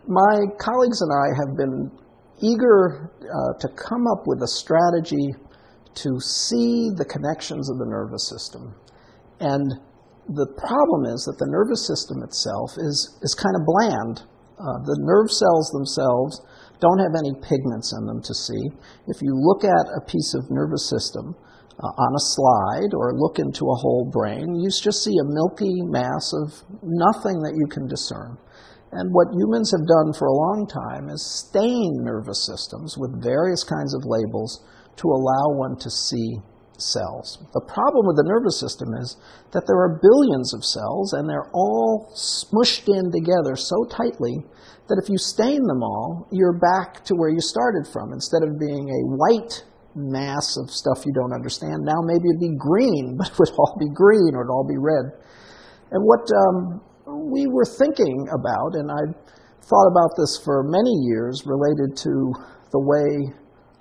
My colleagues and I have been eager to come up with a strategy to see the connections of the nervous system. And the problem is that the nervous system itself is kind of bland. The nerve cells themselves don't have any pigments in them to see. If you look at a piece of nervous system on a slide or look into a whole brain, you just see a milky mass of nothing that you can discern. And what humans have done for a long time is stain nervous systems with various kinds of labels to allow one to see cells. The problem with the nervous system is that there are billions of cells and they're all smushed in together so tightly that if you stain them all, you're back to where you started from. Instead of being a white mass of stuff you don't understand, now maybe it'd be green, but it would all be green or it'd all be red. And what we were thinking about, and I thought about this for many years related to the way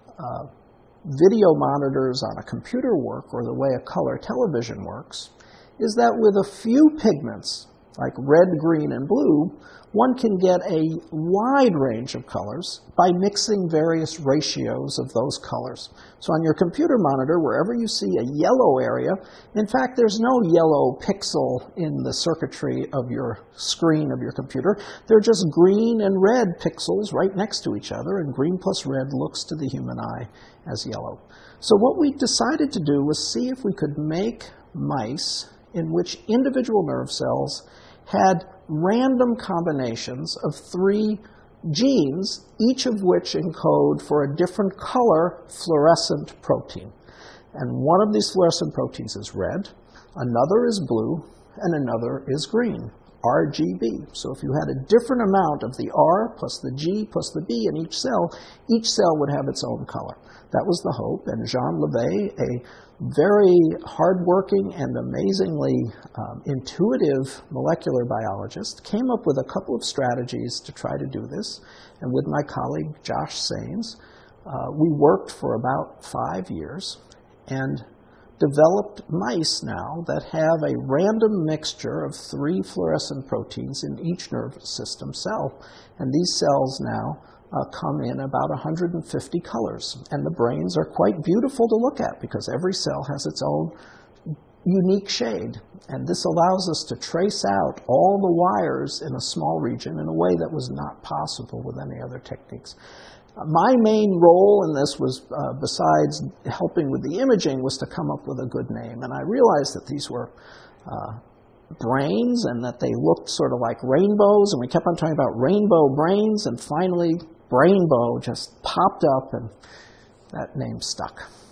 video monitors on a computer work or the way a color television works, is that with a few pigments, like red, green, and blue, one can get a wide range of colors by mixing various ratios of those colors. So on your computer monitor, wherever you see a yellow area, in fact, there's no yellow pixel in the circuitry of your screen of your computer. They're just green and red pixels right next to each other, and green plus red looks to the human eye as yellow. So what we decided to do was see if we could make mice in which individual nerve cells had random combinations of 3 genes, each of which encode for a different color fluorescent protein. And one of these fluorescent proteins is red, another is blue, and another is green, RGB. So if you had a different amount of the R plus the G plus the B in each cell would have its own color. That was the hope, and Jean Levé, a very hardworking and amazingly intuitive molecular biologist, came up with a couple of strategies to try to do this. And with my colleague Josh Saines, we worked for about 5 years and developed mice now that have a random mixture of 3 fluorescent proteins in each nervous system cell. And these cells now come in about 150 colors. And the brains are quite beautiful to look at because every cell has its own unique shade. And this allows us to trace out all the wires in a small region in a way that was not possible with any other techniques. My main role in this was, besides helping with the imaging, was to come up with a good name. And I realized that these were brains and that they looked sort of like rainbows. And we kept on talking about rainbow brains. And finally, Brainbow just popped up, and that name stuck.